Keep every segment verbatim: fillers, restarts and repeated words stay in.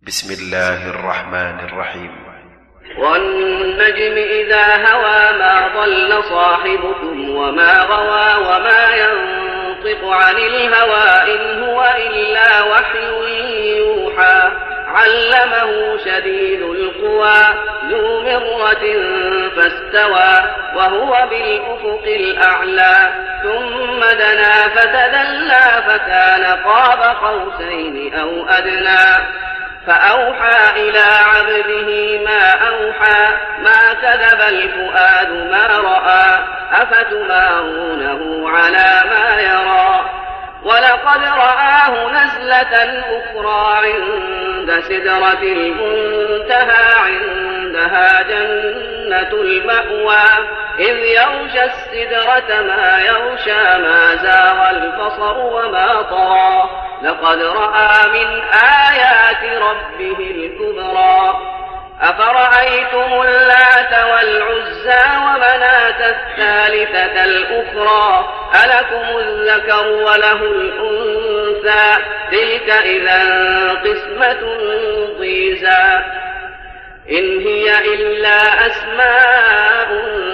بسم الله الرحمن الرحيم. والنجم إذا هوى ما ضل صاحبكم وما غوى وما ينطق عن الهوى إن هو إلا وحي يوحى علمه شديد القوى ذو مرة فاستوى وهو بالأفق الأعلى ثم دنا فتدلى فكان قاب قوسين أو أدنى فأوحى إلى عبده ما أوحى ما كذب الفؤاد ما رأى أفتمارونه على ما يرى ولقد رآه نزلة أخرى عند سدرة المنتهى عندها جنة المأوى إذ يغشى السدرة ما يغشى ما زاغ البصر وما طغى لقد رأى من آيات ربه الكبرى أفرأيتم اللات والعزى ومناة الثالثة الأخرى ألكم الذكر وله الأنثى تلك إذا قسمة ضيزى إن هي إلا أسماء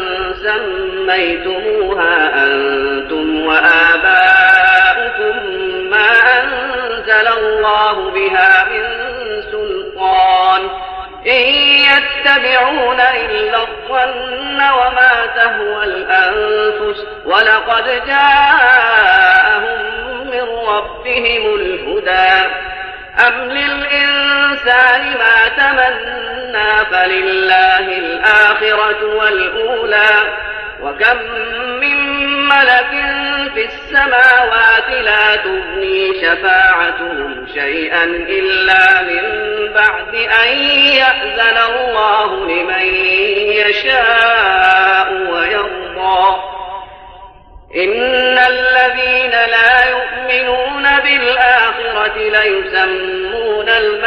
سميتموها أنتم وآباؤكم ما أنزل الله بها من سلطان إن يتبعون إلا الظن وما تهوى الأنفس ولقد جاءهم من ربهم الهدى أم للإنسان ما تمنى فلله الآخرة والأولى وكم من ملك في السماوات لا تغني شفاعتهم شيئا إلا من بعد أن يأذن الله لمن يشاء ويرضى إن الذين لا يؤمنون بالآخرة ليسمون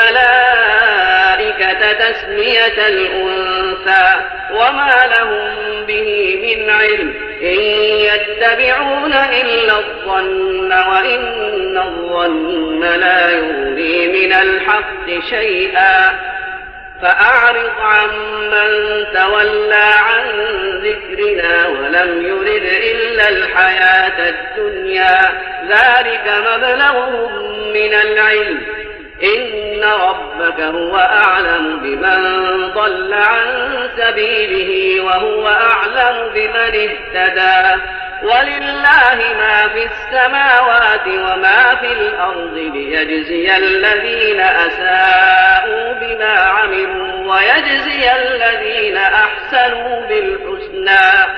الملائكة تسمية الأنثى وما لهم به من علم إن يتبعون إلا الظن وإن الظن لا يغني من الحق شيئا فأعرض عمن تولى عن ذكرنا ولم يرد إلا الحياة الدنيا ذلك مبلغهم من العلم إن ربك هو أعلم بمن ضل عن سبيله وهو أعلم بمن اهتدى ولله ما في السماوات وما في الأرض ليجزي الذين أساءوا بما عملوا ويجزي الذين أحسنوا بالحسنى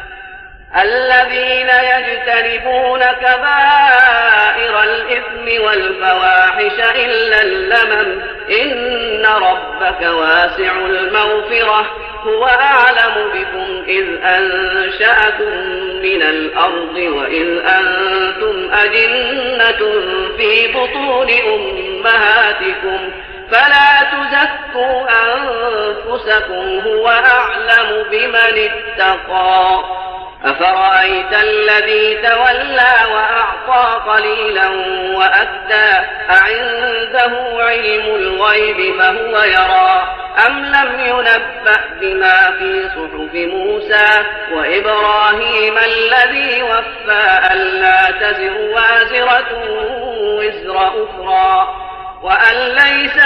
الذين يجتنبون كبائر الإثم والفواحش إلا اللمم إن ربك واسع المغفرة هو أعلم بكم إذ أنشأكم من الأرض وإذ أنتم أجنة في بطون أمهاتكم فلا تزكوا أنفسكم هو أعلم بمن اتقى أفرأيت الذي تولى وأعطى قليلا وأكدى أعنده علم الغيب فهو يرى أم لم ينبأ بما في صحف موسى وإبراهيم الذي وفى ألا تزر وازرة وزر أخرى وأن ليس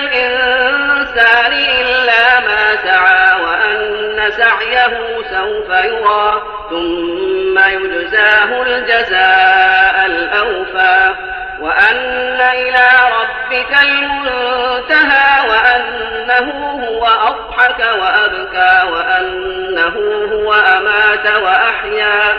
للإنسان إلا ما سعى وأن سعيه سوف يرى ثم يجزاه الجزاء الأوفى وأن إلى ربك المنتهى وأنه هو أضحك وأبكى وأنه هو أمات وأحيا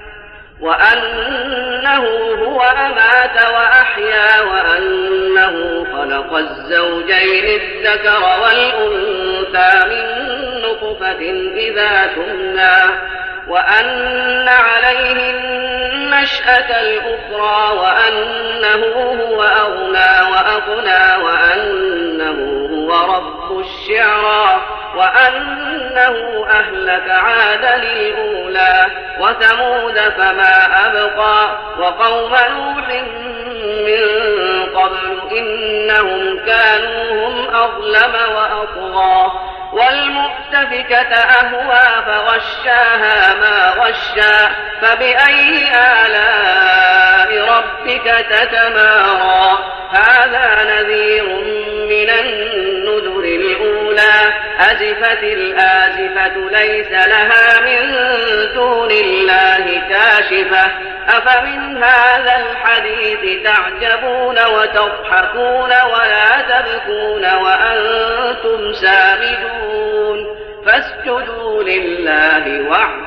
وأنه هو أمات وأحيا وأنه خلق الزوجين الذكر والأنثى من نطفة إذا تمنى وأن عليه النشأة الأخرى وأنه هو أغنى وأقنى وأنه هو رب الشعرى وأنه أهلك عادا الأولى وثمود فما أبقى وقوم نوح من قبل إنهم كانوا هم أظلم وأطغى والمؤتفكة أهوى فغشاها ما غشا فبأي آلاء ربك تتمارى هذا نذير من النذر الأولى أزفت الآزفة ليس لها من دون الله كاشفة أفمن هذا الحديث تعجبون وتضحكون ولا تبكون وأنتم سامدون فاسجدوا لله واعبدوا